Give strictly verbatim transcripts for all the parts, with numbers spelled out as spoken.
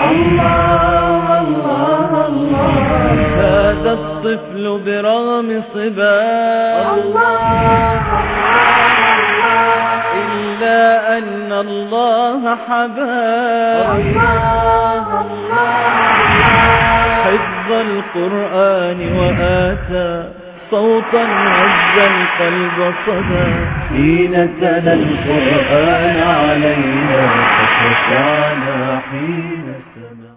الله الله الله. هذا الطفل برغم صباه الله إلا أن الله حباه الله الله. حفظ القرآن وآتى صوتا هز القلب صدى حين تلا القرآن علينا فخشعنا حين سمع.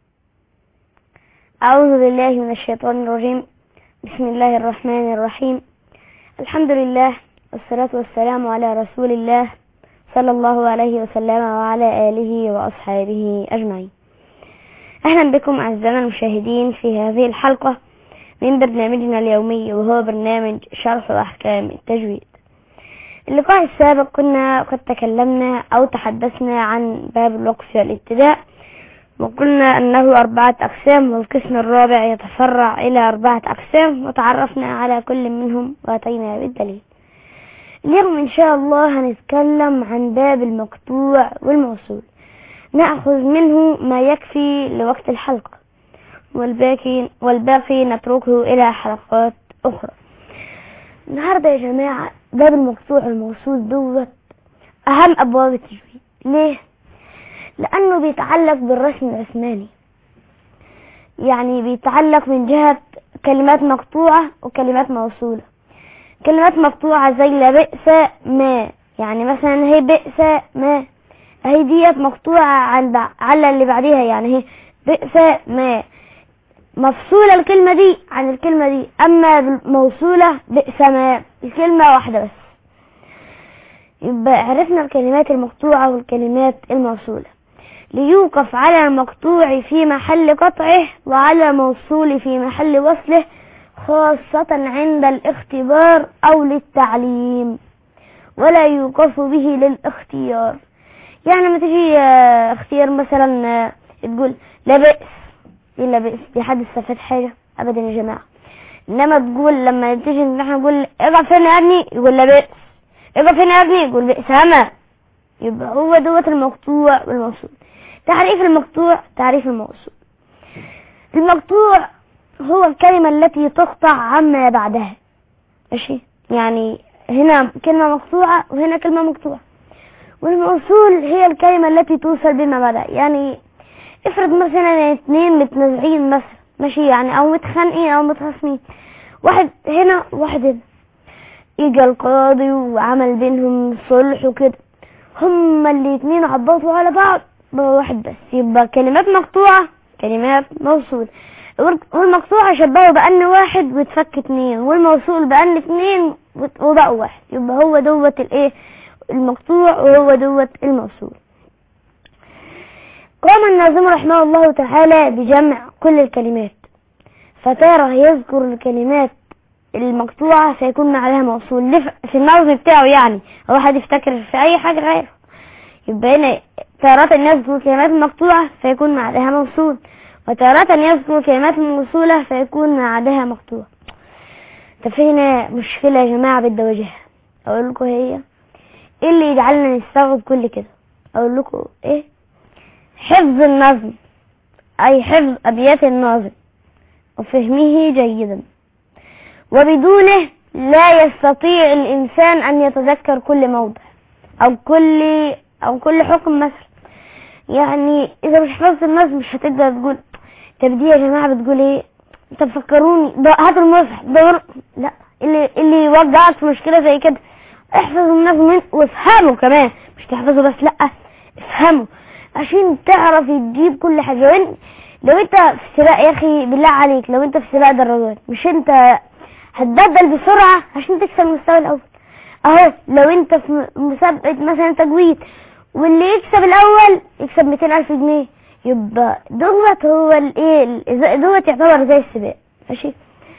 أعوذ بالله من الشيطان الرجيم. بسم الله الرحمن الرحيم. الحمد لله والصلاة والسلام على رسول الله صلى الله عليه وسلم وعلى آله وأصحابه أجمعين. أهلا بكم أعزائنا المشاهدين في هذه الحلقة من برنامجنا اليومي، وهو برنامج شرح أحكام التجويد. اللقاء السابق كنا قد تكلمنا أو تحدثنا عن باب الوقف والابتداء، وقلنا أنه أربعة أقسام، والقسم الرابع يتفرع إلى أربعة أقسام، وتعرفنا على كل منهم وأتينا بالدليل. اليوم إن شاء الله هنتكلم عن باب المقطوع والموصول، نأخذ منه ما يكفي لوقت الحلقة، والباقي والباقي نتركه إلى حلقات أخرى. النهاردة يا جماعة باب المقطوع والموصول دوت أهم أبواب التجويد. ليه؟ لأنه بيتعلق بالرسم العثماني، يعني بيتعلق من جهة كلمات مقطوعة وكلمات موصولة. كلمات مقطوعة زي لبئس ما، يعني مثلا هي بئس ما، هي ديت مقطوعة عن على اللي بعديها، يعني هي بئس ما، مفصولة الكلمة دي عن الكلمة دي. أما موصولة بئس ما، الكلمة واحدة بس. يبقى عرفنا الكلمات المقطوعة والكلمات الموصولة. ليوقف على المقطوع في محل قطعه وعلى موصول في محل وصله، خاصة عند الاختبار أو للتعليم، ولا يوقف به للاختيار. يعني لما تيجي اختيار مثلا تقول لبئس، ايه لبئس دي؟ حد استفاد حاجة؟ ابدا يا جماعة. انما تقول لما تيجي نحن نقول اقف هنا يا ابني، يقول لبئس. اقف هنا يا ابني، يقول بئس هما. يبقى هو دوت المقطوع والموصول. تعريف المقطوع، تعريف الموصول. المقطوع هو الكلمة التي تقطع عما بعدها، ماشي؟ يعني هنا كلمة مقطوعة وهنا كلمة مقطوعة. والموصول هي الكلمة التي توصل بما بعدها. يعني افرض مثلا اتنين متنازعين مثلا، ماشي، يعني او متخانقين او متخاصمين، واحد هنا وواحد هنا، اجا القاضي وعمل بينهم صلح وكده، هما الاتنين عبطوا على بعض بواحد بس، يبقى كلمات مقطوعة كلمات موصول. والمقطوعة شبهوا بأن واحد وتفك اتنين، والموصول بأن اتنين وبقوا واحد، يبقى هو دوت الايه المقطوع وهو دوت الموصول. قام الناظم رحمه الله تعالى بجمع كل الكلمات، فتارة يذكر الكلمات المقطوعة فيكون معها موصول في النظم بتاعه، يعني هو حد يفتكر في اي حاجة غيره. يبقى هنا تارة يذكر الكلمات المقطوعة فيكون معها موصول، وتارة يذكر الكلمات الموصولة فيكون معها مقطوع. طب في هنا مشكلة يا جماعة بدي اواجهها، اقول لكم هي ايه اللي يجعلنا نستوعب كل كده؟ اقول لكم ايه؟ حفظ النظم، اي حفظ ابيات الناظم وفهمه جيدا، وبدونه لا يستطيع الانسان ان يتذكر كل موضع او كل او كل حكم مثلا. يعني اذا مش حفظت النظم مش هتقدر تقول طب دي يا جماعه بتقول ايه، طب فكروني، هاتوا المصحف دور. لا، اللي اللي يوجعك في مشكله زي كده احفظ النظم وافهمه كمان، مش تحفظه بس، لا افهمه عشان تعرف تجيب كل حاجة. لو انت في سباق يا اخي بالله عليك، لو انت في سباق دراجات، مش انت هتبدل بسرعة عشان تكسب المستوى الاول؟ اهو لو انت في مسابقة مثلا تجويد واللي يكسب الاول يكسب مئتين الف جنيه، يبقى دوت هو الايه دوت يعتبر زي السباق، ماشي؟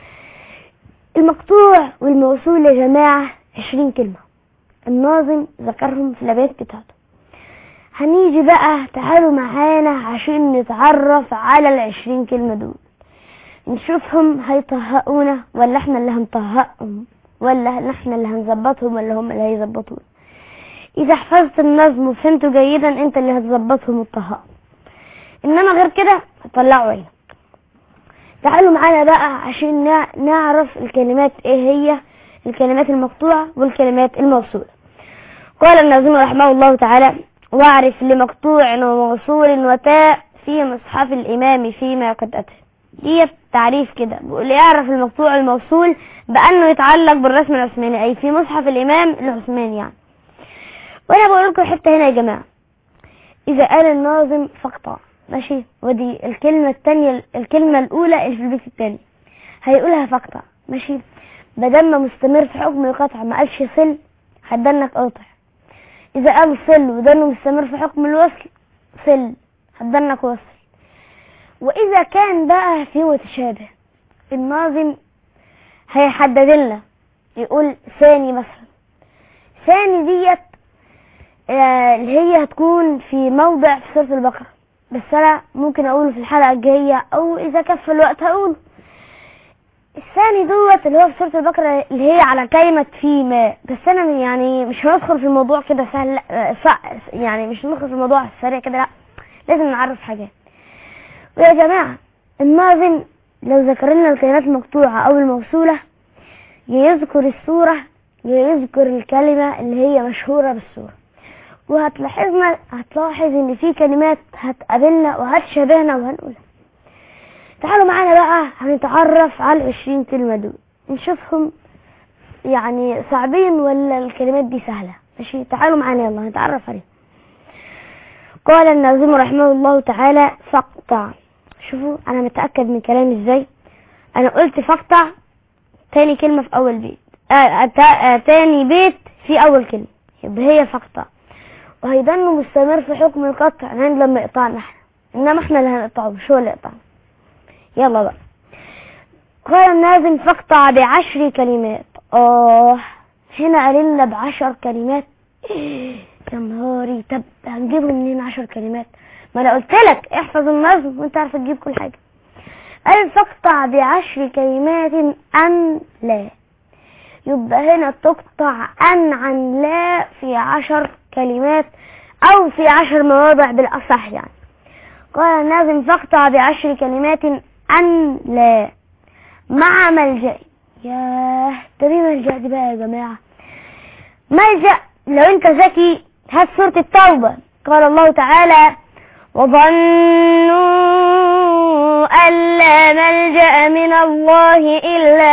المقطوع والموصول يا جماعة عشرين كلمة الناظم ذكرهم في الابيات بتاعته. هنيجي بقى تعالوا معانا عشان نتعرف على العشرين كلمة دول، نشوفهم هيطهقونا ولا احنا اللي هنطهقهم، ولا احنا اللي هنظبطهم ولا هم اللي هيظبطونا. اذا حفظت النظم وفهمته جيدا انت اللي هتظبطهم وتطهقهم. انما غير كده هتطلعوا عينك. تعالوا معانا بقى عشان نعرف الكلمات ايه هي الكلمات المقطوعة والكلمات الموصولة. قال الناظم رحمه الله تعالى: واعرف لمقطوع وموصول وتاء في مصحف الإمام فيما قد أتى. دي تعريف كده، بيقول يعرف المقطوع الموصول بأنه يتعلق بالرسم العثماني، أي في مصحف الإمام العثماني يعني. وأنا بقول لكم حتة هنا يا جماعة، إذا قال الناظم فاقطع، ماشي، ودي الكلمة الثانية الكلمة الأولى اللي في البيت الثاني هيقولها فاقطع، ماشي، بدل ما مستمر في حكم القطع ما قالش صل هتدنك قاطع. إذا قال صل ودنه مستمر في حكم الوصل صل هتدنك وصل. وإذا كان بقى في متشابه الناظم هيحدد لنا، يقول ثاني مثلا، ثاني ديت آه اللي هي هتكون في موضع في سورة البقرة، بس أنا ممكن أقوله في الحلقة الجاية أو إذا كف الوقت هقوله. الثاني دوت اللي هو في سورة البقرة اللي هي على كلمة فيما، بس أنا يعني مش هندخل في الموضوع كده سهل، لا يعني مش هندخل في الموضوع السريع كده، لا لازم نعرف حاجات. ويا جماعة الناظم لو ذكر لنا الكلمات المقطوعة أو الموصولة يذكر السورة يذكر الكلمة اللي هي مشهورة بالسورة، وهتلاحظنا هتلاحظ ان في كلمات هتقابلنا وهتشبهنا وهنقولها. تعالوا معانا بقى هنتعرف على العشرين كلمة دول، نشوفهم يعني صعبين ولا الكلمات دي سهلة، ماشي. تعالوا معانا يلا نتعرف عليهم. قال الناظم رحمه الله تعالى: فاقطع. شوفوا انا متأكد من كلامي ازاي، انا قلت فاقطع تاني كلمة في اول بيت، آه آه تاني بيت في اول كلمة، يبقى هي فاقطع، وهيضل مستمر في حكم القطع عند لما يقطعنا احنا، انما احنا اللي هنقطعه مش هو اللي يقطعنا. يلا بقى. قال الناظم: فاقطع بعشر كلمات. اه هنا قال لنا بعشر كلمات، يا نهاري، طب هنجيبهم منين عشر كلمات؟ ما انا قلت لك احفظ النظم وانت عارف تجيب كل حاجه. قال فاقطع بعشر كلمات ان لا، يبقى هنا تقطع ان عن لا في عشر كلمات او في عشر مواضع بالاصح يعني. قال الناظم: فاقطع بعشر كلمات ان لا مع ملجأ. ياه، طب ايه ملجأ دي بقى يا جماعه؟ ملجأ لو انت ذكي هات سورة التوبة. قال الله تعالى: وظنوا أن لا ملجأ من الله إلا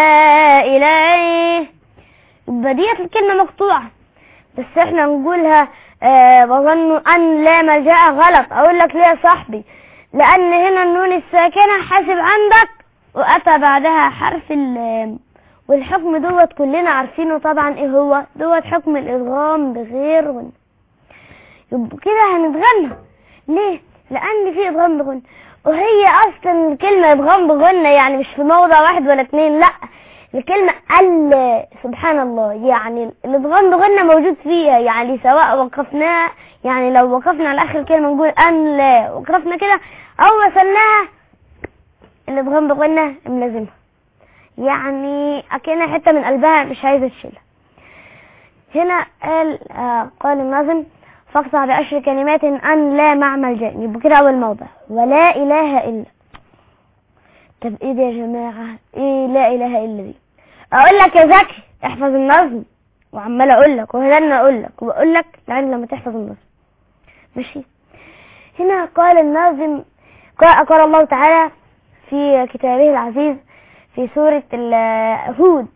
إليه. يبقى ديت الكلمة مقطوعة، بس احنا نقولها آه وظنوا أن لا ملجأ غلط. أقول لك ليه يا صاحبي؟ لأن هنا النون الساكنة حاسب عندك وأتى بعدها حرف اللام، والحكم دوت كلنا عارفينه طبعا ايه هو دوت، حكم الادغام بغير غنى. يبقى كده هنتغنى ليه؟ لان في ادغام بغنى، وهي اصلا الكلمه ادغام بغنى يعني مش في موضع واحد ولا اتنين، لا الكلمه ال سبحان الله يعني الادغام بغنى موجود فيها، يعني سواء وقفنا يعني لو وقفنا على اخر الكلمه نقول ان لا، وقفنا كده او وصلناها الادغام بغنى ملازمها، يعني اكنها حته من قلبها مش عايزه تشيلها. هنا قال آه قال الناظم: فاقطع بعشر كلمات ان لا مع ملجأ، يبقى كده اول موضع ولا اله الا. طب ايه ده يا جماعه؟ ايه لا اله الا دي؟ اقول لك يا زكي احفظ النظم، وعمال اقول لك وهنا اقول لك واقول لك لعند لما تحفظ النظم، ماشي. هنا قال الناظم قال الله تعالى في كتابه العزيز في سورة هود،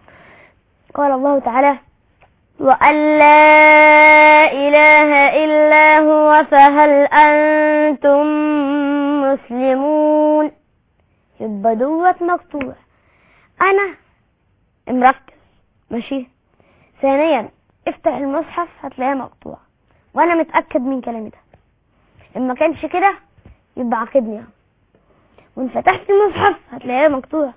قال الله تعالى: وأن لا إله إلا هو فهل أنتم مسلمون. يبقى دوت مقطوع، أنا مركز، ماشي. ثانيا افتح المصحف هتلاقيها مقطوع، وأنا متأكد من كلامي ده، إن ما كانش كده يبقى عاقبني، وإن فتحت المصحف هتلاقيها مقطوع.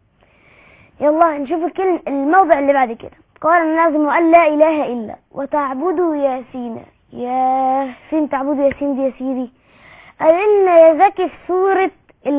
يلا نشوف الكلمة الموضع اللي بعد كده. قال الناظم: وأن لا إله إلا وتعبدوا ياسين. يا فين تعبدوا ياسين دي يا سيدي؟ قال لنا يا زكي في سورة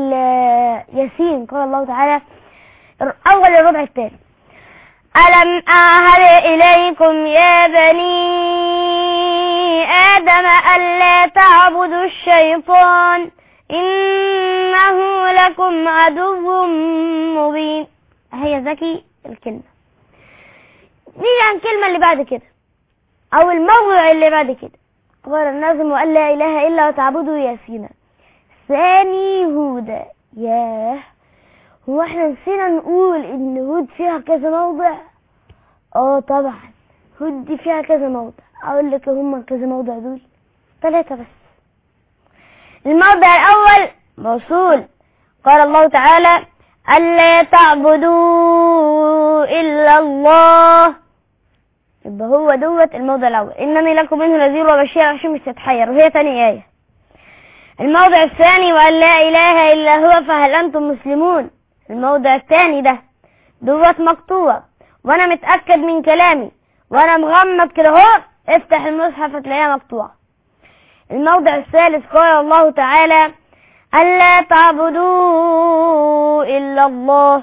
ياسين، قال الله تعالى أول الربع الثاني: ألم أعهد إليكم يا بني آدم ألا تعبدوا الشيطان إنه لكم عدو مبين. هي ذكي الكلمة. نيجي عن الكلمة اللي بعد كده أو الموضع اللي بعد كده. قال الناظم وأن لا إله إلا وتعبدوا ياسين. ثاني هود. ياه، هو احنا نسينا نقول إن هود فيها كذا موضع؟ اه طبعا، هود دي فيها كذا موضع. أقول لك هم كذا موضع دول ثلاثة بس. الموضع الأول موصول. قال الله تعالى ألا تعبدوا إلا الله. يبقى هو دوت الموضع الأول، إنني لكم منه نذير وبشير عشان مش تتحير، وهي ثاني آية. الموضع الثاني وأن لا إله إلا هو فهل أنتم مسلمون. الموضع الثاني ده دوت مقطوع وأنا متأكد من كلامي وأنا مغمض كده اهو، افتح المصحف هتلاقيها مقطوعة. الموضع الثالث قال الله تعالى ألا تعبدوا إلا الله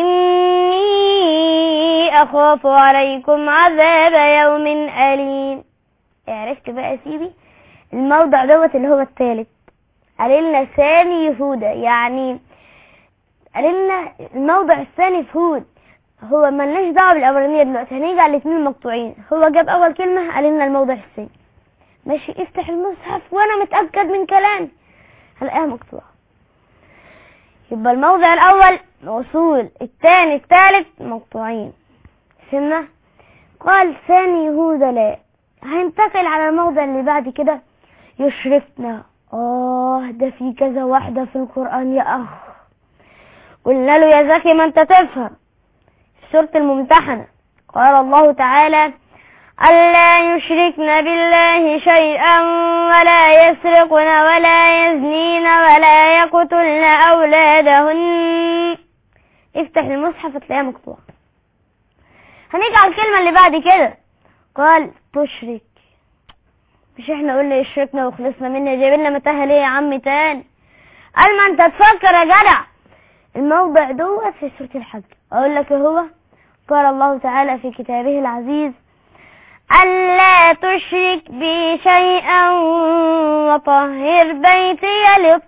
إني أخاف عليكم عذاب يوم أليم. عرفت بقى يا سيدي؟ الموضع دوت اللي هو الثالث قال لنا ثاني يهودا، يعني قال لنا الموضع الثاني في هود. هو ملناش دعوه بالاولانيه دلوقتي، هنيجي على الاثنين المقطوعين. هو جاب اول كلمه قال لنا الموضع الثاني. ماشي، افتح المصحف وانا متاكد من كلامي هلاقيها مقطوعه. يبقى الموضع الاول موصول، الثاني الثالث مقطوعين. فهمنا؟ قال ثاني يهودا لا. هينتقل على الموضع اللي بعد كده يشركنا. اه ده في كذا واحده في القران يا اخ. قلنا له يا زكي ما انت تفهم. في سورة الممتحنة قال الله تعالى ألا يشركن بالله شيئا ولا يسرقن ولا يزنين ولا يقتلن أولادهن. افتح المصحف تلاقيها مقطوعة. هنيجي على الكلمة اللي بعد كده قال تشرك. مش احنا قلنا يشركنا وخلصنا منه؟ جايبلنا متاهة ليه يا عم تاني؟ قال ما انت تفكر يا جدع. الموضع دوت في سورة الحج. اقول لك هو قال الله تعالى في كتابه العزيز ألا تشرك بي شيئا وطهر بيتي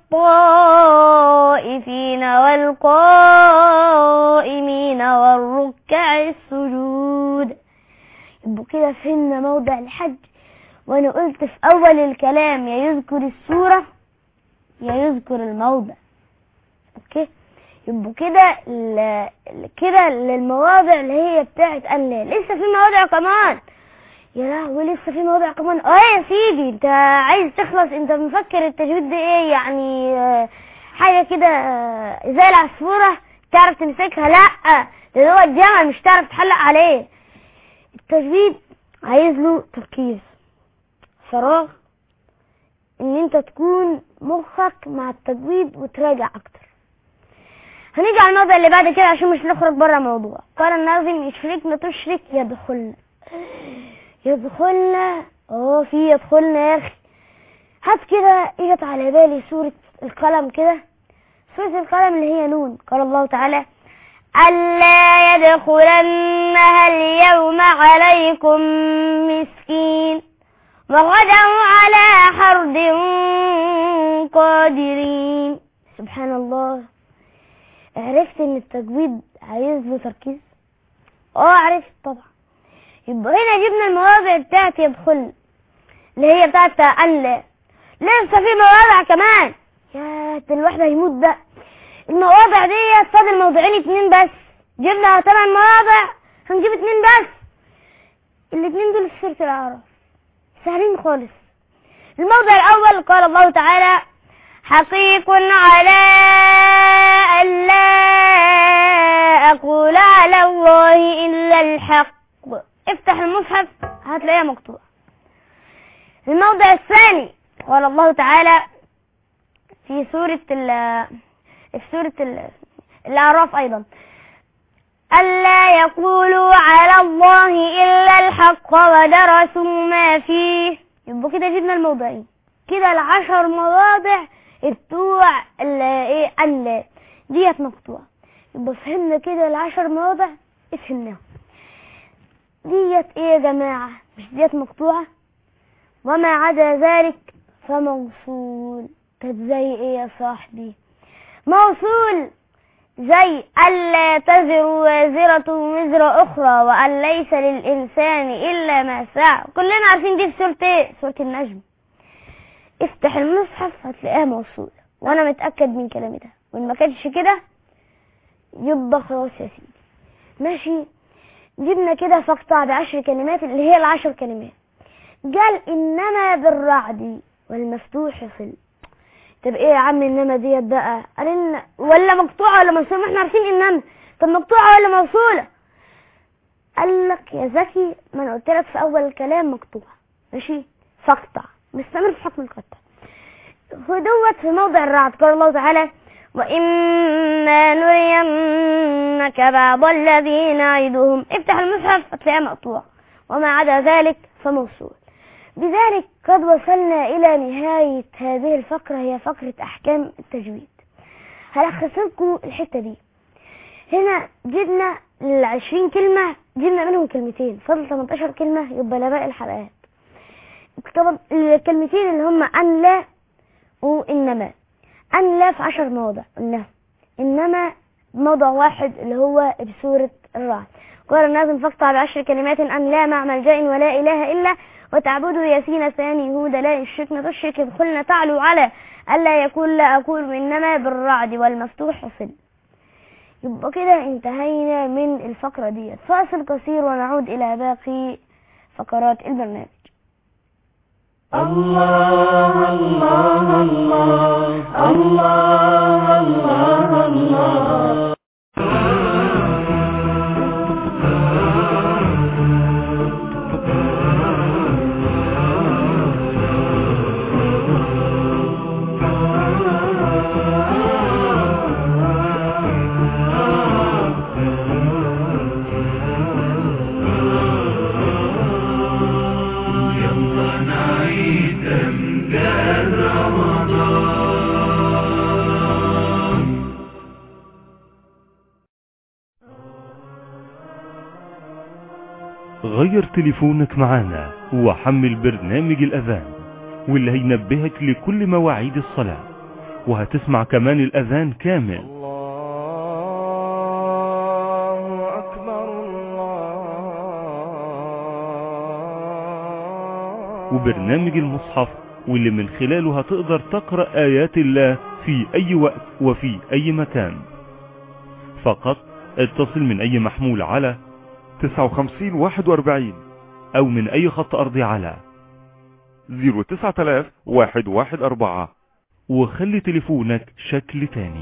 للطائفين والقائمين والركع السجود. يبقى كده فهمنا موضع الحج. وانا قلت في اول الكلام يا يذكر السورة يا يذكر الموضع. اوكي، يبقوا كده كده للمواضع اللي هي بتاعت ألا. لسه في مواضع كمان يا لهوي، لسه في مواضع كمان. اه يا سيدي انت عايز تخلص؟ انت مفكر التجويد ده ايه يعني حاجة كده زي العصفورة تعرف تمسكها؟ لا، ده هو الجمل مش تعرف تحلق عليه. التجويد عايز له تركيز، فراغ، ان انت تكون مخك مع التجويد وتراجع اكتر. هنيجي على الموضوع اللي بعد كده عشان مش نخرج بره الموضوع. قال الناظم يشركنا تشرك يدخلنا. يدخلنا اه في يدخلنا يا اخي. هات كده اجت على بالي سورة القلم كده. سورة القلم اللي هي نون. قال الله تعالى ألا يدخلنها اليوم عليكم مسكين وغدوا على حرد قادرين. سبحان الله. عرفت ان التجويد عايز له تركيز؟ اه عرفت طبعا. يبقى هنا جبنا المواضع بتاعت يدخل اللي هي بتاعت ألا. لسه في مواضع كمان. يا الواحد هيموت بقى. المواضع دي فاضل موضوعين اتنين بس. جبنا ثمان مواضع هنجيب اتنين بس. الاتنين دول في سورة الأعراف سهلين خالص. الموضع الأول قال الله تعالى حقيق على أن لا أقول على الله إلا الحق. افتح المصحف هتلاقيها مقطوعة. الموضع الثاني قال الله تعالى في سورة ال في سورة ال الأعراف أيضا ألا يقولوا على الله إلا الحق ودرسوا ما فيه. يبقى كده جبنا الموضعين كده العشر مواضع بتوع ايه ألا ديت مقطوعة. يبقى فهمنا كده العشر مواضع افهمناهم. ديت ايه يا جماعة؟ مش ديت مقطوعة؟ وما عدا ذلك فموصول. طب زي ايه يا صاحبي؟ موصول زي ألا تزر وازرة وزر أخرى وأن ليس للإنسان إلا ما سعى. كلنا عارفين دي في سورة ايه؟ سورة النجم. افتح المصحف هتلاقيها موصولة، وأنا متأكد من كلامي ده، وإن ما كانش كده يبقى خلاص يا سيدي. ماشي، جبنا كده فاقطع بعشر كلمات اللي هي العشر كلمات. قال إنما بالرعد والمفتوح صل. طب ايه يا عم انما ديت بقى؟ قال ان ولا مقطوعه ولا موصوله؟ ما احنا عارفين انما. طب مقطوعه ولا موصوله؟ قال لك يا زكي ما انا قلت لك في اول الكلام مقطوعه. ماشي، فاقطع مستمر في حكم القطع. ودوت في موضع الرعد. قال الله تعالى وإما نرينك بعض الذي نعدهم. افتح المصحف هتلاقيها مقطوع، وما عدا ذلك فموصول. بذلك قد وصلنا إلى نهاية هذه الفقرة، هي فقرة أحكام التجويد. هلخص لكم الحتة دي. هنا جبنا العشرين كلمة، جبنا منهم كلمتين، فضل ثمانية عشر كلمة يبقى لباقي الحلقات. طبعا الكلمتين اللي هم أن لا وإنما. أن لا في عشر مواضع قلناها، إنما موضع واحد اللي هو بسورة الرعد. قال الناظم فاقطع بعشر كلمات أن لا مع ملجأ ولا إله إلا وتعبدوا ياسين ثاني يهود لا الشرك تشرك ادخلنا تعلو على ألا يكون لا أقول إنما بالرعد والمفتوح صل. يبقى كده انتهينا من الفقرة دي. فاصل قصير ونعود إلى باقي فقرات البرنامج. الله الله الله الله الله الله. غير تليفونك معانا وحمل برنامج الأذان، واللي هينبهك لكل مواعيد الصلاة، وهتسمع كمان الأذان كامل. الله أكبر الله. وبرنامج المصحف، واللي من خلاله هتقدر تقرأ آيات الله في أي وقت وفي أي مكان. فقط اتصل من أي محمول على تسعة وخمسين واحد واربعين أو من أي خط أرضي على صفر تسعة آلاف واحد واحد أربعة، وخلي تليفونك شكل تاني.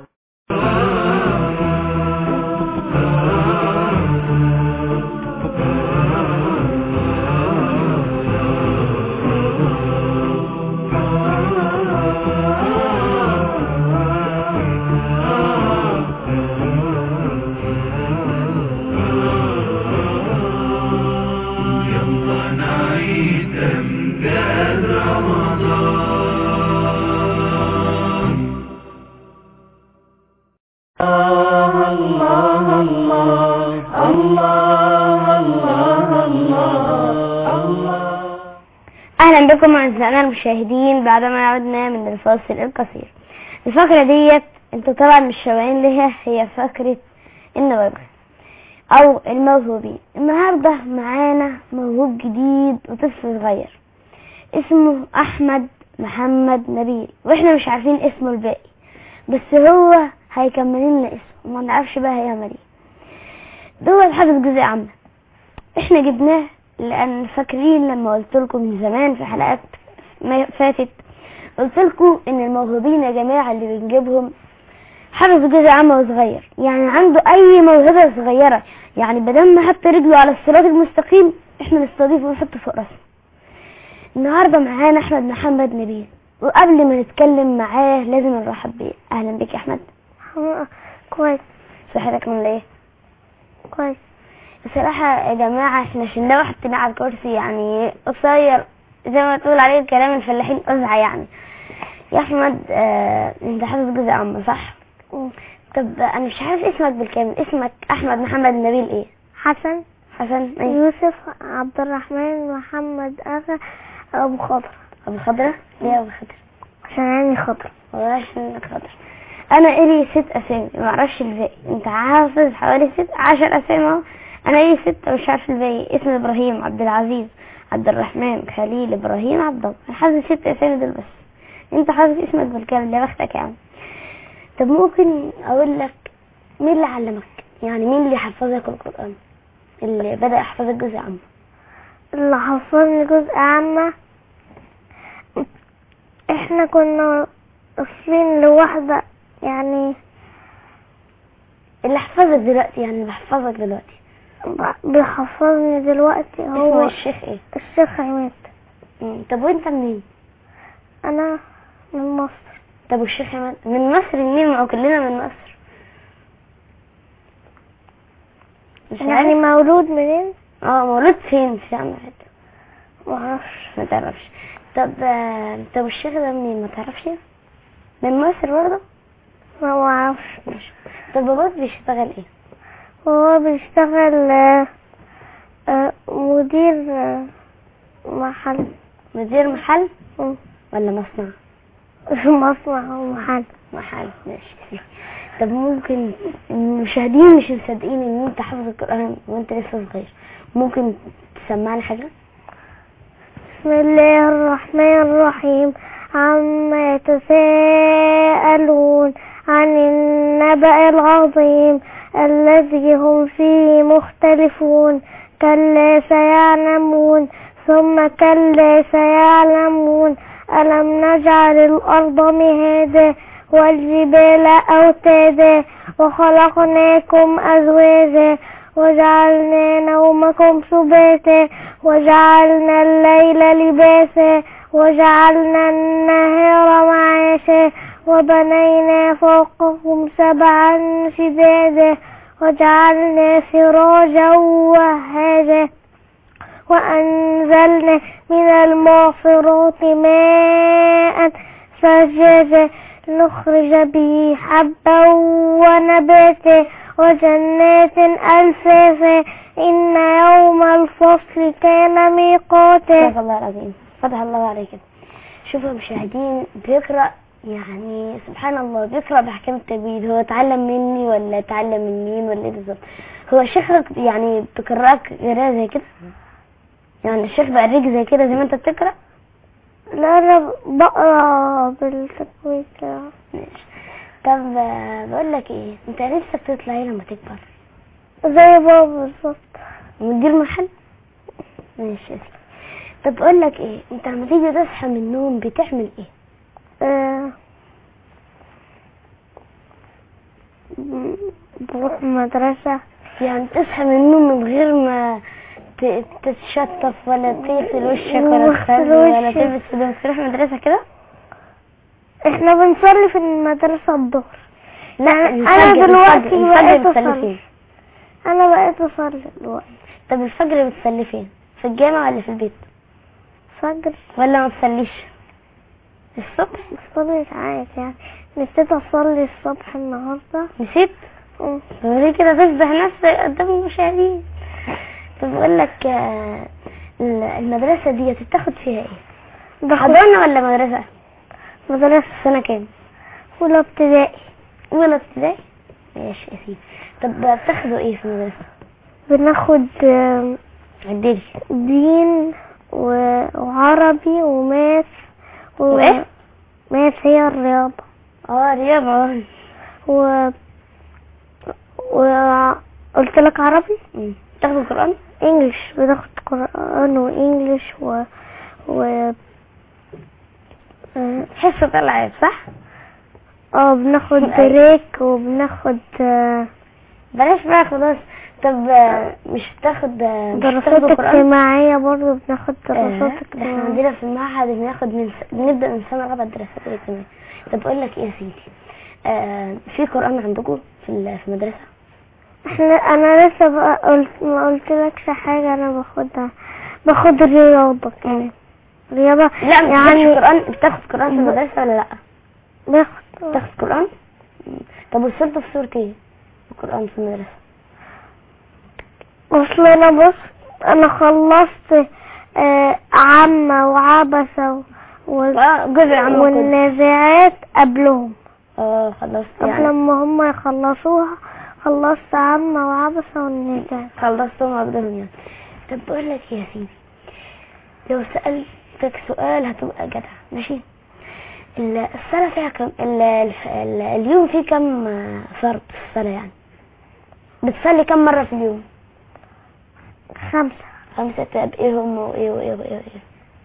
اهلا بكم اعزائنا المشاهدين بعدما عدنا من الفاصل القصير. الفقرة ديت انتوا طبعا مش شايفين ليها، هي فقرة النوابغ او الموهوبين. النهاردة معانا موهوب جديد وطفل صغير اسمه احمد محمد نبيل، واحنا مش عارفين اسمه الباقي، بس هو هيكمل لنا اسمه وما نعرفش بقى هيعمل ايه. دوت حافظ جزء عامة. احنا جبناه لان فاكرين لما قلت لكم من زمان في حلقات ما فاتت، قلت لكم ان الموهوبين يا جماعه اللي بنجيبهم حافظ جزء عام وصغير، يعني عنده اي موهبه صغيره، يعني بدل ما حط رجله على الصراط المستقيم احنا نستضيفه ونحطه فوق راسه. النهارده معانا احمد محمد نبيل، وقبل ما نتكلم معاه لازم نرحب بيه. اهلا بك يا احمد. كويس. صحتك عامله ايه؟ كويس. بصراحة يا جماعة احنا شلناه وحطيناه على الكرسي، يعني قصير زي ما تقول عليه كلام الفلاحين قزعة يعني. يا احمد اه انت حافظ جزء عامة صح؟ م. طب انا مش عارف اسمك بالكامل، اسمك احمد محمد نبيل ايه؟ حسن. حسن ايه؟ يوسف عبد الرحمن محمد اغا ابو خضر. ابو خضرة؟ ليه ابو خضرة؟ عشان عيني خضر. والله عشان انك خضر. انا الي ست اسامي ما اعرفش الباقي. انت حافظ حوالي ست عشر اسامي اهو. انا الي ستة مش عارف الباقي. اسم ابراهيم، عبد العزيز، عبد الرحمن، خليل، ابراهيم، عبد الله. انا حافظ ست اسامي دول بس. انت حافظ اسمك بالكامل، يا بختك يا عم. طب ممكن اقول لك مين اللي علمك؟ يعني مين اللي حفظك القرآن؟ اللي بدأ يحفظك جزء عامة؟ اللي حفظني جزء عامة احنا كنا واصلين لواحدة يعني. اللي حفظك دلوقتي يعني اللي حفظك دلوقتي بيحفظني دلوقتي هو اسمه الشيخ ايه؟ الشيخ عماد. مم. طب وانت منين؟ انا من مصر. طب والشيخ عماد من مصر منين؟ ما هو كلنا من مصر. مش يعني عارف؟ مولود منين؟ اه مولود فين؟ في عم حته معرفش. ما تعرفش. طب آه، طب الشيخ ده منين؟ ما تعرفش؟ من مصر برضه؟ ما معرفش. ماشي. طب باباك بيشتغل ايه؟ هو بيشتغل آه، آه، مدير آه، محل. مدير محل مم. ولا مصنع؟ مصنع او محل. محل. ماشي. طب ممكن المشاهدين مش مصدقين ان انت حافظ القرآن وانت لسه صغير، ممكن تسمعنا حاجة؟ بسم الله الرحمن الرحيم. عما يتساءلون عن النبأ العظيم الذي هم فيه مختلفون. كلا سيعلمون ثم كلا سيعلمون. ألم نجعل الأرض مهادا والجبال أوتادا وخلقناكم أزواجا وجعلنا نومكم سباتا وجعلنا الليل لباسا وجعلنا النهار معاشا وبنينا فوقكم سبعا شدادا وجعلنا سراجا وهاجا وأنزلنا من المعصرات ماء ثجاجا نخرج به حبا ونباتا وجنات ألفافا إن يوم الفصل كان ميقاتا. فتح الله العظيم. فتح الله عليك. شوفوا يا مشاهدين بيقرأ يعني سبحان الله بيقرأ بأحكام التجويد. هو اتعلم مني ولا اتعلم من مين ولا ايه بالظبط؟ هو الشيخ يعني بتقرأك قراءة زي كده؟ يعني الشيخ بقريك زي كده زي ما انت بتقرأ؟ لا انا بقرا بالتجويد كده. ماشي. طب بقول لك ايه، انت نفسك تطلع ايه لما تكبر؟ زي بابا بالظبط. مدير محل؟ ماشي. طب بقول لك ايه، انت لما تيجي تصحى من النوم بتعمل ايه؟ آه بروح مدرسة. يعني تصحى من النوم من غير ما تتشطف ولا تغسل وشك ولا تغسل ولا تلبس هدوم تروح مدرسة كده؟ احنا بنصلي في المدرسة الظهر. لا انا دلوقتي بقيت بتصلي اصلي. فين؟ انا بقيت اصلي دلوقتي. طب الفجر بتصلي فين؟ في الجامع ولا في البيت؟ فجر ولا ما تصليش الصبح؟ بصلي ساعات يعني. نسيت اصلي الصبح النهارده. نسيت؟ اه وليه كده تفضح نفسك قدام المشاهدين؟ طب بقول لك آه، المدرسة دي تاخد فيها ايه؟ حضانة ولا مدرسة؟ مدرسة. سنة كام؟ اولى ابتدائي. اولى ابتدائي؟ ماشي يا سيدي. طب بتاخدوا ايه في المدرسة؟ بناخد آه، عدلي. دين و- وعربي وماث و... وايه؟ ماث هي الرياضة. اه رياضة. و و قلت لك عربي. مم. تاخدوا القرآن؟ انجلش. بناخد قرآن وانجلش و و اه حصة العاب صح؟ آه، بناخد بريك وبناخد آه، بلاش بقى خلاص. طب آه، مش بتاخد آه، مش دراسات بتاخدوا قرآن؟ اجتماعية برضه. بناخد آه، دراسات احنا اجتماعية. عندنا في المعهد بناخد من س... بنبدأ من سنة رابعة دراسات الاجتماعية. طب اقول لك ايه يا سيدي، آه في قرآن عندكم في ال- في المدرسة؟ احنا انا لسه بقى قلت ما قلتلكش حاجة. انا باخدها باخد الرياضة كمان. رياضة لا مش يعني قرآن. بتاخد قرآن في المدرسة ولا لا؟ باخد. بتاخد قرآن؟ مم. طب وصلت في سورة ايه القرآن في المدرسة؟ اصل انا بص انا خلصت آه عامة وعبسة جزء عامة والنازعات قبلهم. اه خلصت قبل يعني ما هم يخلصوها خلصت عامة وعبسة والنازعات. خلصتهم قبلهم يعني. طب بقول لك يا سيدي، لو سألتك سؤال هتبقى جدع ماشي. الصلاة فيها كم ال ال اليوم فيه كم فرض في الصلاة يعني؟ بتصلي كم مرة في اليوم؟ خمسة. خمسة. طب ايه هم وايه وايه وايه وايه؟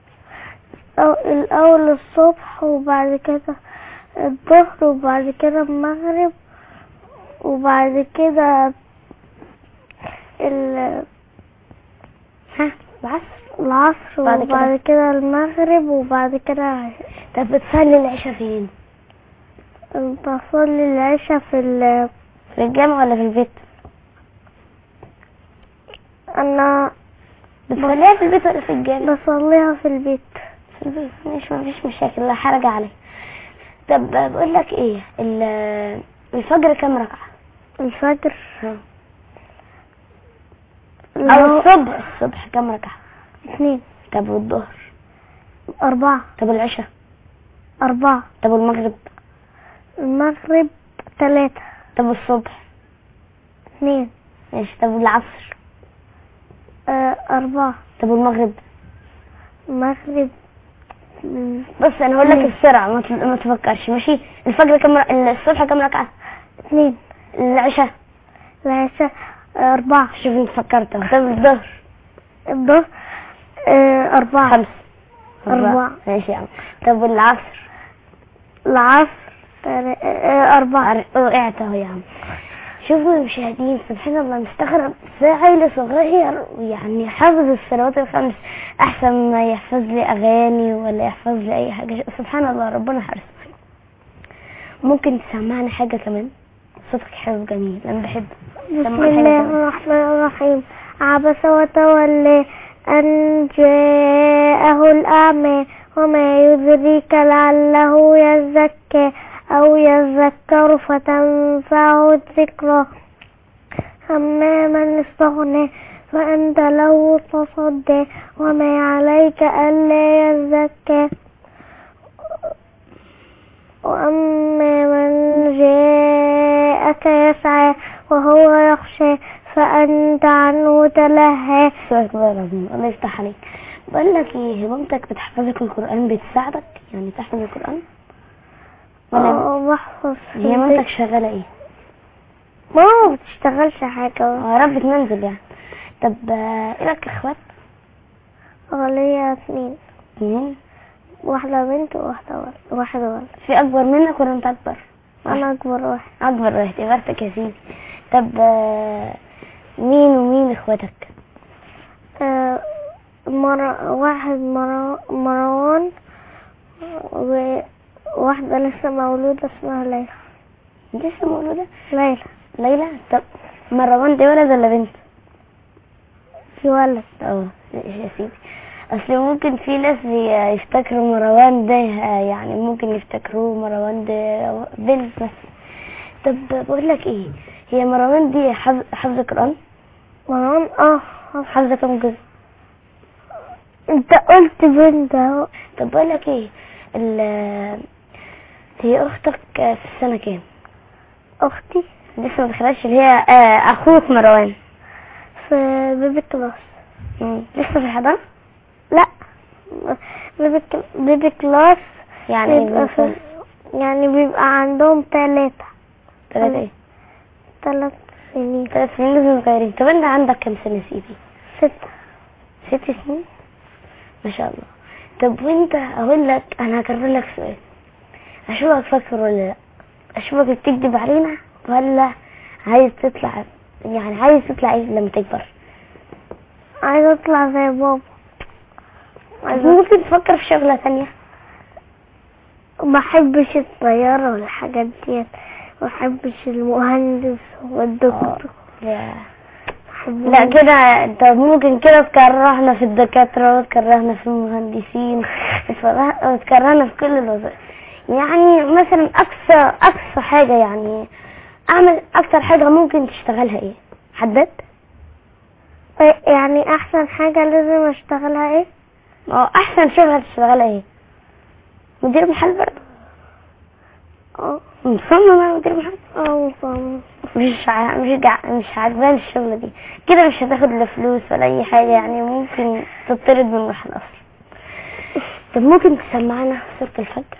الأول الصبح وبعد كده الظهر وبعد كده المغرب وبعد كده ال ها العصر العصر بعد وبعد كده المغرب وبعد كده العشاء. طب بتصلي العشاء فين؟ بصلي العشاء في ال في الجامع ولا في البيت؟ انا بتصليها في البيت ولا في الجامع؟ بصليها في البيت. في البيت مش مفيش مشاكل، لا حرج عليه. طب بقول لك ايه، الفجر كم ركعة؟ الفجر ها او الصبح الصبح كم ركعة؟ اثنين. طب والظهر؟ أربعة. طب العشاء؟ أربعة. طب المغرب؟ المغرب ثلاثة. طب الصبح؟ اثنين. ماشي. طب العصر؟ آه أربعة. طب المغرب؟ المغرب بص انا هقول لك السرعة ما تفكرش ماشي. الفجر كم ر... الصبح كم ركعة؟ اثنين. العشاء؟ العشاء أربعة. شوف انت فكرت. طب الظهر؟ الظهر آه أربعة. خمس. أربعة. ماشي يا عم. طب العصر؟ العصر آه أربعة. وقعت اهو يا عم. شوفوا يا مشاهدين، سبحان الله مستغرب ازاي عيل صغير يعني حافظ الصلوات الخمس احسن ما يحفظ لي اغاني ولا يحفظ لي اي حاجه. سبحان الله ربنا حرص. ممكن تسمعني حاجه كمان؟ صوتك حلو جميل انا بحبه. بسم الله الرحمن الرحيم. عبس وتولى ان جاءه الاعمى وما يدريك لعله يزكى أو يذكر فتنفعه الذكرى. أما من استغنى فأنت له تصدى وما عليك ألا يزكى. وأما من جاءك يسعى وهو يخشى فأنت عنه تلهى. الله يفتح عليك. بقول لك ايه، مامتك بتحفظك القرآن بتساعدك يعني تحفظ القرآن؟ اه بحفظ. هي مامتك شغالة ايه؟ ماما ما بتشتغلش حاجة. اه ربة منزل يعني. طب ايه لك اخوات؟ اه ليا اتنين. اتنين؟ واحدة بنت وواحدة ولد. واحد ولد. في اكبر منك ولا انت اكبر؟ انا اكبر واحد. اكبر واحد. يبارك يا سيدي. طب مين ومين اخواتك؟ آه مر... واحد مر... مروان وواحدة لسه مولودة اسمها ليلى. لسه مولودة؟ ليلى. ليلى. طب مروان دي ولد ولا بنت؟ في ولد. اه يا سيدي. اصل ممكن في ناس يفتكروا مروان ده يعني ممكن يفتكروه مروان ده بنت بس. طب بقول لك ايه، هي مروان دي حفظ حفظ القرآن؟ مروان اه حفظ كم جزء؟ انت قلت بنت اهو. طب بقول لك ايه، هي اختك في السنة كام؟ اختي لسه ما دخلتش اللي هي اخوك مروان؟ في بيبي كلاس. لسه في الحضانة؟ لا بيبي كل... بيبي كلاس يعني بيبقى في... يعني بيبقى عندهم ثلاثة. ثلاثة ايه؟ ثلاث سنين. ثلاث سنين لازم صغيرين. طب انت عندك كم سنة سيدي؟ ستة. ست سنين ما شاء الله. طب وانت اقول لك انا هكرر لك سؤال، اشوفك فاكر ولا لا؟ اشوفك بتكذب علينا ولا عايز تطلع يعني عايز تطلع ايه لما تكبر؟ عايز اطلع زي بابا. ممكن تفكر في شغلة ثانية؟ ما بحبش الطيارة والحاجات ديت، ما بحبش المهندس والدكتور. لا لا كده انت ممكن كده تكرهنا في الدكاترة وتكرهنا في المهندسين وتكرهنا في كل الوظائف. يعني مثلا اقصى اقصى حاجة يعني اعمل اكتر حاجة ممكن تشتغلها ايه؟ حدد؟ يعني احسن حاجة لازم اشتغلها ايه؟ اه احسن شغل هتشتغلها ايه؟ مدير محل برضه؟ اه مصمم على مدير محل؟ اه مصمم. مش ع... مش جع... مش عاجباني الشغل دي كده، مش هتاخد لا فلوس ولا اي حاجه، يعني ممكن تطرد من المحل اصلا. طب ممكن تسمعنا سورة الفجر؟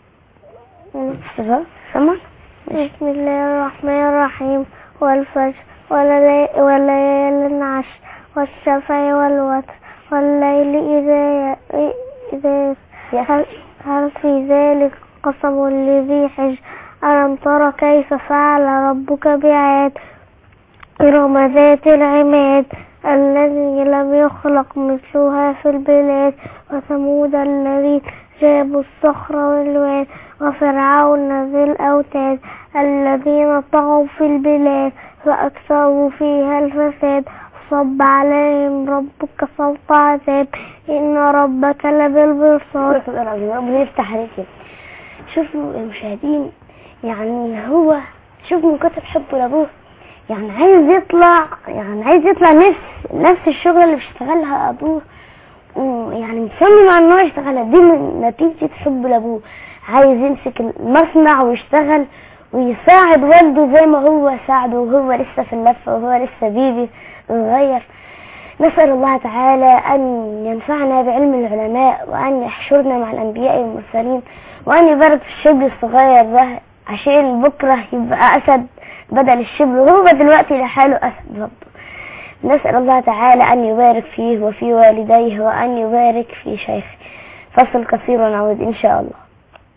سمع. بسم الله الرحمن الرحيم. والفجر والليل العشر والشفع والوتر والليل إذا إذا هل, هل في ذلك قسم لذي حجر؟ ألم تر كيف فعل ربك بعاد إرم ذات العماد الذي لم يخلق مثلها في البلاد وثمود الذي جابوا الصخر والواد وفرعون ذي الأوتاد الذين طغوا في البلاد فأكثروا فيها الفساد صب عليهم ربك صوت عذاب إن ربك لبالمرصاد. ربنا يفتح عليك. شوفوا المشاهدين، يعني هو شوف من كتر حبه لابوه، يعني عايز يطلع يعني عايز يطلع نفس نفس الشغل اللي بيشتغلها ابوه، ويعني مصمم على انه يشتغلها. دي من نتيجة حبه لابوه. عايز يمسك المصنع ويشتغل ويساعد والده زي ما هو ساعده وهو لسه في اللفة وهو لسه بيبي صغير. نسأل الله تعالى أن ينفعنا بعلم العلماء، وأن يحشرنا مع الأنبياء والمرسلين، وأن يبارك في الشبل الصغير ده عشان بكرة يبقى أسد بدل الشبل، وهو دلوقتي لحاله أسد برضه. نسأل الله تعالى أن يبارك فيه وفي والديه، وأن يبارك في شيخه. فصل قصير ونعود إن شاء الله.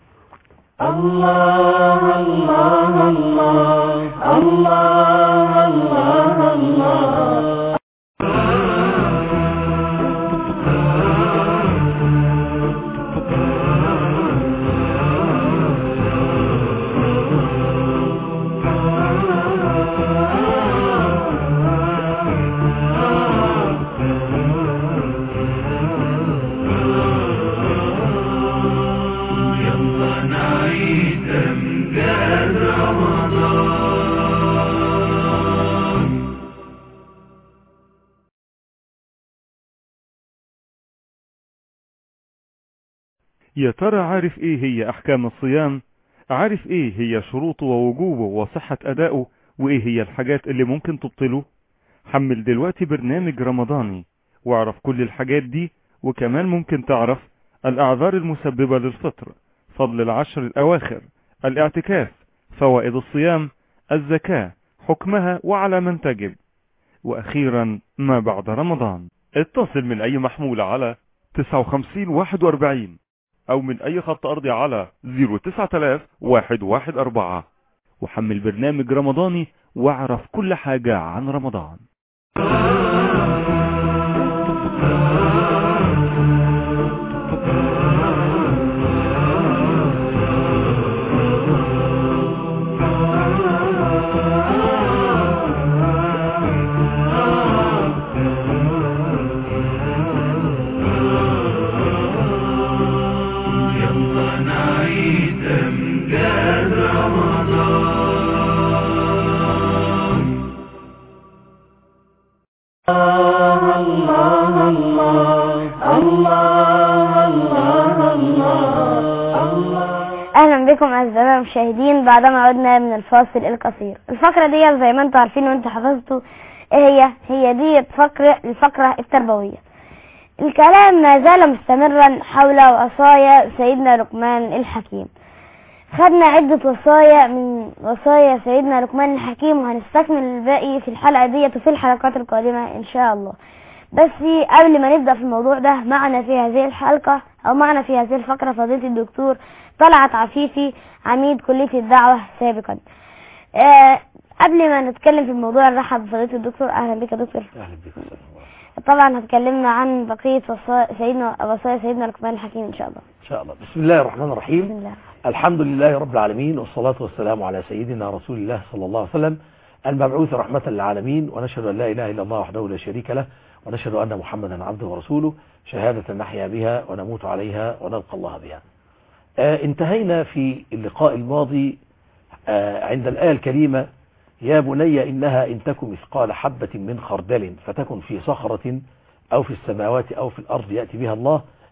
الله الله الله الله الله الله. يا ترى عارف ايه هي احكام الصيام؟ عارف ايه هي شروطه ووجوبه وصحة ادائه؟ وايه هي الحاجات اللي ممكن تبطله؟ حمل دلوقتي برنامج رمضاني واعرف كل الحاجات دي، وكمان ممكن تعرف الاعذار المسببة للفطر، فضل العشر الاواخر، الاعتكاف، فوائد الصيام، الزكاة، حكمها وعلى من تجب، واخيرا ما بعد رمضان. اتصل من اي محمول على تسعة وخمسين واحد واربعين او من اي خط ارضي على صفر تسعة آلاف واحد واحد اربعة، وحمل برنامج رمضاني واعرف كل حاجة عن رمضان. اهلا بكم اعزائي المشاهدين بعدما عدنا من الفاصل القصير. الفقره دي زي ما انتم عارفين وانتم حفظتوا ايه هي هي دي فقره الفقره التربويه. الكلام ما زال مستمرا حول وصايا سيدنا لقمان الحكيم. خدنا عده وصايا من وصايا سيدنا لقمان الحكيم، وهنستكمل الباقي في الحلقه دي وفي الحلقات القادمه ان شاء الله. بس قبل ما نبدأ في الموضوع ده، معنا في هذه الحلقة أو معنا في هذه الفقرة فضيلة الدكتور طلعت عفيفي عميد كلية الدعوة سابقا. آه قبل ما نتكلم في الموضوع نرحب بفضيلة الدكتور. أهلا بك يا دكتور. أهلا بك. طبعا هتكلمنا عن بقية وصايا سيدنا وصايا سيدنا لقمان الحكيم إن شاء الله. إن شاء الله. بسم الله الرحمن الرحيم. بسم الله. الحمد لله رب العالمين، والصلاة والسلام على سيدنا رسول الله صلى الله عليه وسلم المبعوث رحمة للعالمين، ونشهد أن لا إله إلا الله وحده لا شريك له، ونشهد أن محمدا عبده ورسوله، شهادة نحيا بها ونموت عليها ونلقى الله بها. آه انتهينا في اللقاء الماضي آه عند الآية الكريمة: يا بني إنها إن تكن مثقال حبة من خردل فتكن في صخرة أو في السماوات أو في الأرض يأتي بها الله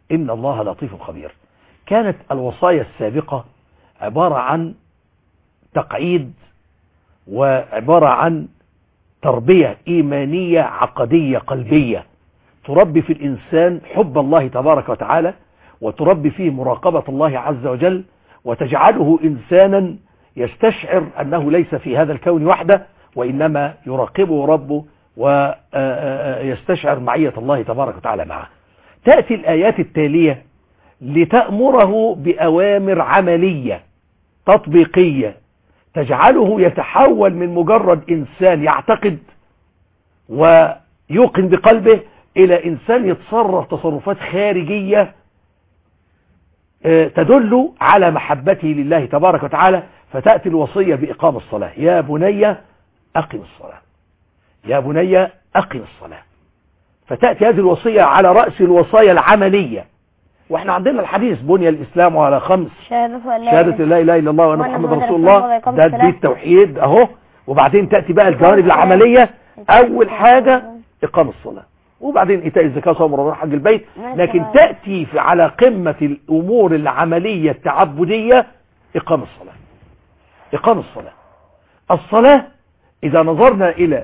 إن الله لطيف خبير. كانت الوصايا السابقة عبارة عن تقعيد وعبارة عن تربية إيمانية عقدية قلبية تربي في الإنسان حب الله تبارك وتعالى، وتربي فيه مراقبة الله عز وجل، وتجعله إنسانا يستشعر أنه ليس في هذا الكون وحده، وإنما يراقبه ربه ويستشعر معية الله تبارك وتعالى معه. تأتي الآيات التالية لتأمره بأوامر عملية تطبيقية تجعله يتحول من مجرد إنسان يعتقد ويوقن بقلبه إلى إنسان يتصرف تصرفات خارجية تدل على محبته لله تبارك وتعالى. فتأتي الوصية بإقام الصلاة، يا بني أقم الصلاة، يا بني أقم الصلاة. فتأتي هذه الوصية على رأس الوصايا العملية. واحنا عندنا الحديث بني الإسلام على خمس: شهادة لا إله إلا الله وأن محمد رسول الله، ده دي التوحيد أهو. وبعدين تأتي بقى الجوانب العملية، أول حاجة إقام الصلاة، وبعدين إيتاء الزكاة وصوم رمضان حج البيت. لكن تأتي في على قمة الأمور العملية التعبدية إقام الصلاة. إقام الصلاة الصلاة إذا نظرنا إلى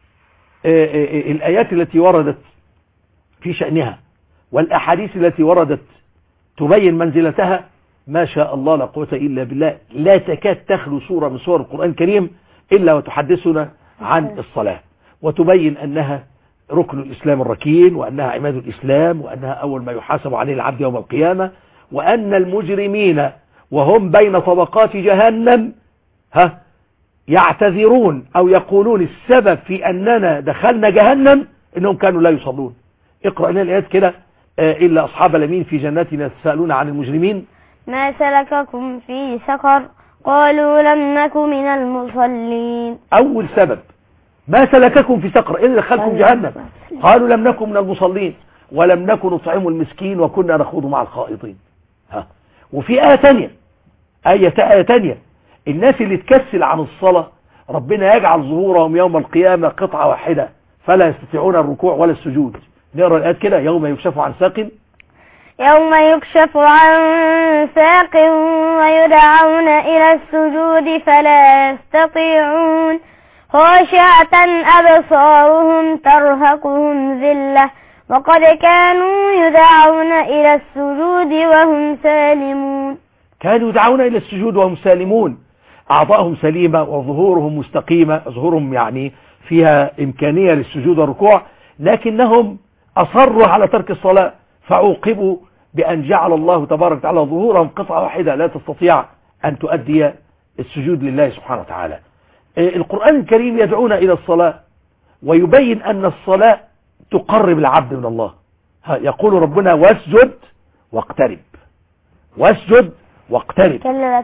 الآيات التي وردت في شأنها والأحاديث التي وردت تبين منزلتها، ما شاء الله لا قوة إلا بالله، لا تكاد تخلو سورة من سور القرآن الكريم إلا وتحدثنا عن الصلاة، وتبين أنها ركن الإسلام الركين، وأنها عماد الإسلام، وأنها أول ما يحاسب عليه العبد يوم القيامة، وأن المجرمين وهم بين طبقات جهنم ها يعتذرون أو يقولون السبب في أننا دخلنا جهنم إنهم كانوا لا يصلون. اقرأ لنا الآيات كده: إلا أصحاب اليمين في جنات يتساءلون عن المجرمين ما سلككم في سقر قالوا لم نك من المصلين. أول سبب ما سلككم في سقر، إذا دخلكم جهنم قالوا لم نكن من المصلين ولم نكن نطعم المسكين وكنا نخوض مع الخائضين. ها. وفي آية تانية، آية آية تانية الناس اللي تكسل عن الصلاة ربنا يجعل ظهورهم يوم القيامة قطعة واحدة فلا يستطيعون الركوع ولا السجود. نقرأ الآيات كده: يوم يكشف عن ساق يوم يكشف عن ساق ويدعون إلى السجود فلا يستطيعون خاشعة أبصارهم ترهقهم ذلة وقد كانوا يدعون إلى السجود وهم سالمون. كانوا يدعون إلى السجود وهم سالمون، أعضاءهم سليمة وظهورهم مستقيمة، ظهورهم يعني فيها إمكانية للسجود والركوع، لكنهم أصروا على ترك الصلاة فعوقبوا بأن جعل الله تبارك وتعالى ظهورهم قطعة واحدة لا تستطيع أن تؤدي السجود لله سبحانه وتعالى. القرآن الكريم يدعونا إلى الصلاة ويبين أن الصلاة تقرب العبد من الله. يقول ربنا: واسجد واقترب، واسجد واقترب.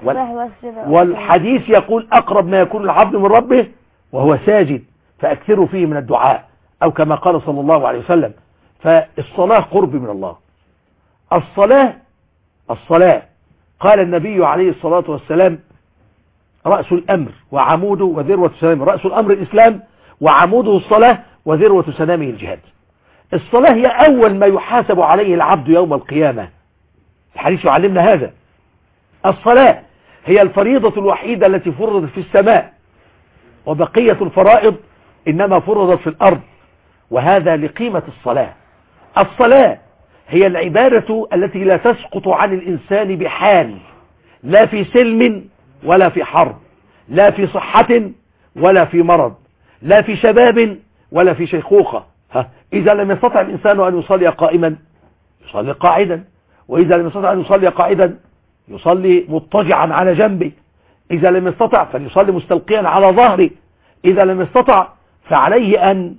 والحديث يقول: أقرب ما يكون العبد من ربه وهو ساجد فأكثروا فيه من الدعاء، أو كما قال صلى الله عليه وسلم. فالصلاة قرب من الله. الصلاة الصلاة قال النبي عليه الصلاة والسلام: رأس الأمر وعموده وذروة سنامه. رأس الأمر الإسلام وعموده الصلاة وذروة سنامه الجهاد. الصلاة هي أول ما يحاسب عليه العبد يوم القيامة. الحديث يعلمنا هذا. الصلاة هي الفريضة الوحيدة التي فرضت في السماء، وبقية الفرائض إنما فرضت في الأرض، وهذا لقيمة الصلاة. الصلاة هي العبادة التي لا تسقط عن الإنسان بحال، لا في سلم ولا في حرب، لا في صحة ولا في مرض، لا في شباب ولا في شيخوخة. ها. إذا لم يستطع الإنسان أن يصلي قائما يصلي قاعدا، وإذا لم يستطع أن يصلي قاعدا يصلي مضطجعا على جنبه، إذا لم يستطع فليصلي مستلقيا على ظهره، إذا لم يستطع فعليه أن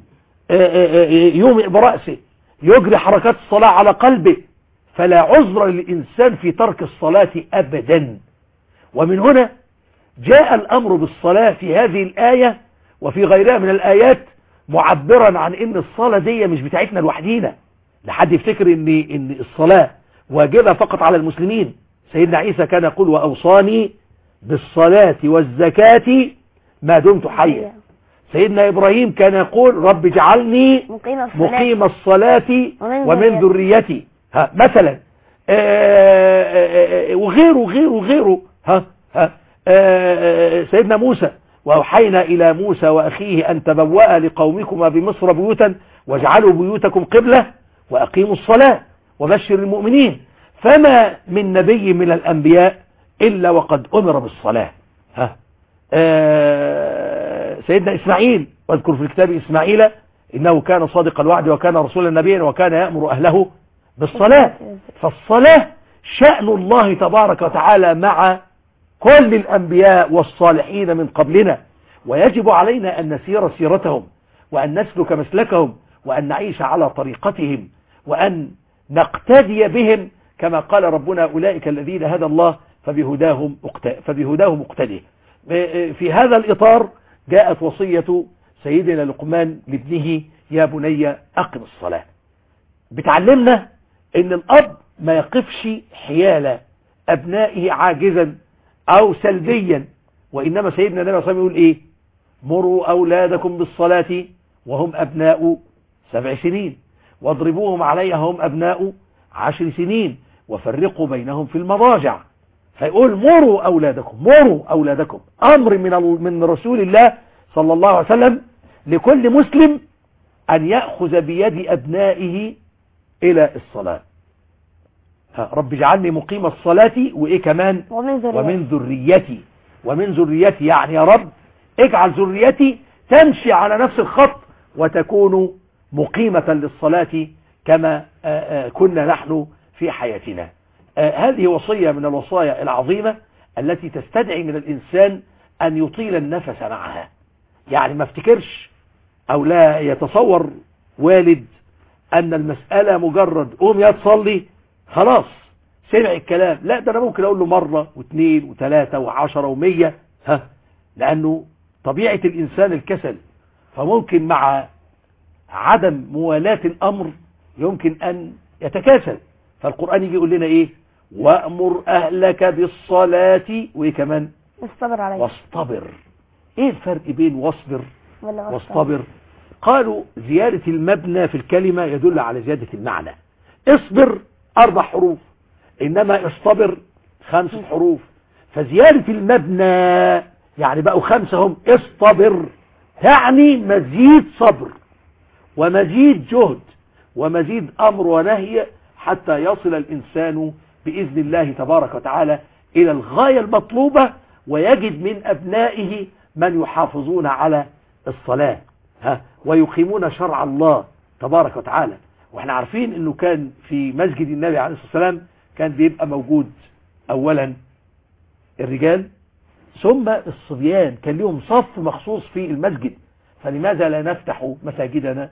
يومئ برأسه، يجري حركات الصلاة على قلبه. فلا عذر للإنسان في ترك الصلاة أبدا. ومن هنا جاء الأمر بالصلاة في هذه الآية وفي غيرها من الآيات معبرا عن ان الصلاة دي مش بتاعتنا لوحدينا. لحد يفتكر ان ان الصلاة واجبة فقط على المسلمين. سيدنا عيسى كان يقول: وأوصاني بالصلاة والزكاة ما دمت حيا. سيدنا إبراهيم كان يقول: رب اجعلني مقيم الصلاة ومن ذريتي. مثلا وغيره وغيره وغيره. ها ها سيدنا موسى وأوحينا إلى موسى وأخيه أن تبوأ لقومكما بمصر بيوتا واجعلوا بيوتكم قبلة وأقيموا الصلاة وبشر المؤمنين. فما من نبي من الأنبياء إلا وقد أمر بالصلاة. ها سيدنا إسماعيل واذكر في الكتاب إسماعيل إنه كان صادق الوعد وكان رسولا نبيا وكان يأمر أهله بالصلاة. فالصلاة شأن الله تبارك وتعالى مع كل الأنبياء والصالحين من قبلنا، ويجب علينا أن نسير سيرتهم وأن نسلك مسلكهم وأن نعيش على طريقتهم وأن نقتدي بهم كما قال ربنا أولئك الذين هدى الله فبهداهم فبهداهم اقتدي. في هذا الإطار جاءت وصية سيدنا لقمان لابنه يا بني أقم الصلاة. بتعلمنا ان الأب ما يقفش حيال أبنائه عاجزا أو سلبيا، وإنما سيدنا النبي صلى الله عليه وسلم يقول إيه؟ مروا أولادكم بالصلاة وهم أبناء سبع سنين واضربوهم عليها هم أبناء عشر سنين وفرقوا بينهم في المضاجع. فيقول مروا أولادكم، مروا أولادكم، أمر من من رسول الله صلى الله عليه وسلم لكل مسلم أن يأخذ بيد أبنائه إلى الصلاة. رب اجعلني مقيم الصلاة وإيه كمان؟ ومن ذريتي ومن ذريتي ومن ذريتي يعني يا رب اجعل ذريتي تمشي على نفس الخط وتكون مقيمة للصلاة كما كنا نحن في حياتنا. هذه وصية من الوصايا العظيمة التي تستدعي من الإنسان أن يطيل النفس معها. يعني ما افتكرش أو لا يتصور والد أن المسألة مجرد قوم يا تصلي خلاص سمع الكلام. لا، ده أنا ممكن أقول له مرة واثنين وثلاثة وعشرة ومية، ها، لأنه طبيعة الإنسان الكسل، فممكن مع عدم موالاة الأمر يمكن أن يتكاسل. فالقرآن يجي يقول لنا إيه؟ وأمر أهلك بالصلاة وإيه كمان؟ واصطبر عليها واصطبر. إيه الفرق بين واصبر ولا واصطبر؟ قالوا زيادة المبنى في الكلمة يدل على زيادة المعنى. اصبر أربع حروف، إنما اصطبر خمسة حروف، فزيادة المبنى يعني بقوا خمسة هم. اصطبر يعني مزيد صبر ومزيد جهد ومزيد أمر ونهي حتى يصل الإنسان بإذن الله تبارك وتعالى إلى الغاية المطلوبة، ويجد من أبنائه من يحافظون على الصلاة ها ويقيمون شرع الله تبارك وتعالى. واحنا عارفين انه كان في مسجد النبي عليه الصلاة والسلام كان بيبقى موجود اولا الرجال ثم الصبيان، كان لهم صف مخصوص في المسجد. فلماذا لا نفتح مساجدنا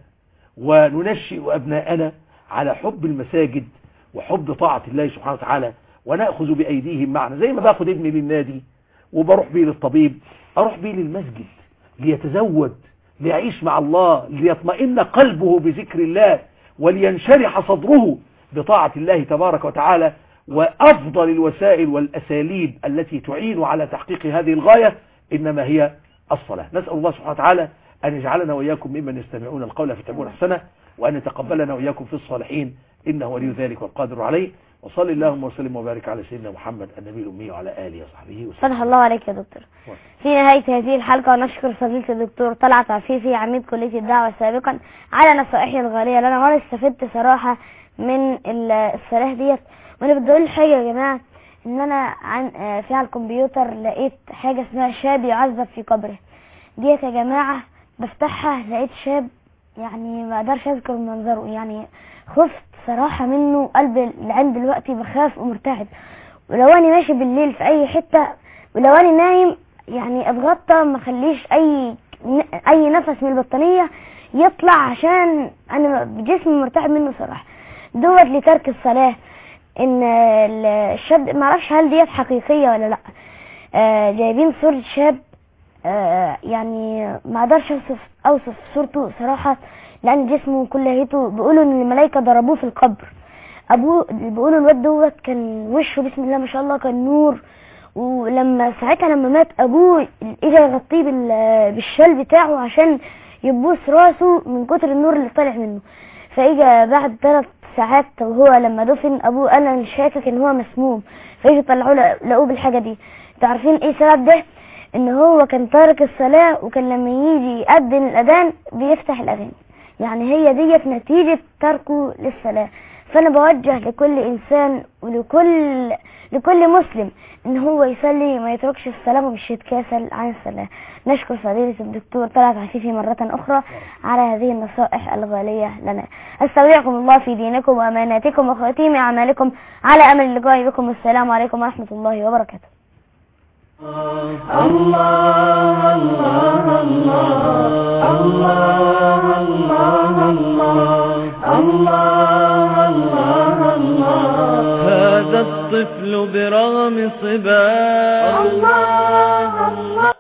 وننشئ أبناءنا على حب المساجد وحب طاعة الله سبحانه وتعالى، ونأخذ بأيديهم معنا. زي ما باخد ابني للنادي وبروح بيه للطبيب، أروح بيه للمسجد ليتزود، ليعيش مع الله، ليطمئن قلبه بذكر الله، ولينشرح صدره بطاعة الله تبارك وتعالى. وأفضل الوسائل والأساليب التي تعين على تحقيق هذه الغاية إنما هي الصلاة. نسأل الله سبحانه وتعالى أن يجعلنا وإياكم ممن يستمعون القول فيتبعون أحسنه، وأن يتقبلنا وإياكم في الصالحين إنه ولي ذلك والقادر عليه. وصلي اللهم وسلم وبارك على سيدنا محمد النبي الأمي وعلى آله وصحبه وسلم. فتح الله عليك يا دكتور. في نهاية هذه الحلقة نشكر فضيلة الدكتور طلعت عفيفي عميد كلية الدعوة سابقا على نصائحه الغالية لنا، وأنا استفدت صراحة من الصلاة ديت. وأنا بدي أقول حاجة يا جماعة، إن أنا عن في على الكمبيوتر لقيت حاجة اسمها شاب يعذب في قبره ديت يا جماعة. بفتحها لقيت شاب يعني ما أقدرش أذكر منظره، يعني خفت صراحة منه، قلبي لعند دلوقتي بخاف ومرتعب. ولو أنا ماشي بالليل في أي حتة ولو أنا نايم يعني أتغطى ما خليش أي أي نفس من البطانية يطلع، عشان أنا جسمي مرتعب منه صراحة. دوت لترك الصلاة. إن الشاب معرفش هل ديت حقيقية ولا لأ. آه جايبين صورة شاب، آه يعني ما اقدرش اوصف اوصف صورته صراحة، لان جسمه كل هيته بيقولوا ان الملائكة ضربوه في القبر. ابوه بيقولوا الواد دوت كان وشه بسم الله ما شاء الله كان نور، ولما ساعتها لما مات ابوه اجى يغطيه بالشال بتاعه عشان يبوس راسه من كتر النور اللي طالع منه. فاجى بعد ثلاث ساعات وهو لما دفن ابوه قال انا شاكك ان هو مسموم، فيجوا يطلعوه لقوه بالحاجه دي. انتوا عارفين ايه السبب ده؟ ان هو كان تارك الصلاه، وكان لما يجي يأذن الاذان بيفتح الاغاني، يعني هي ديت نتيجه تركه للصلاه. فانا بوجه لكل انسان ولكل لكل مسلم ان هو يصلي ما يتركش الصلاه ومش يتكاسل عن الصلاه. نشكر فضيله الدكتور طلعت عفيفي مره اخرى على هذه النصائح الغاليه لنا. استودعكم الله في دينكم واماناتكم وخواتيم اعمالكم، على امل اللقاء بكم. السلام عليكم ورحمه الله وبركاته. الله الله الله الله الله الله الله الله. هذا الطفل برغم صباه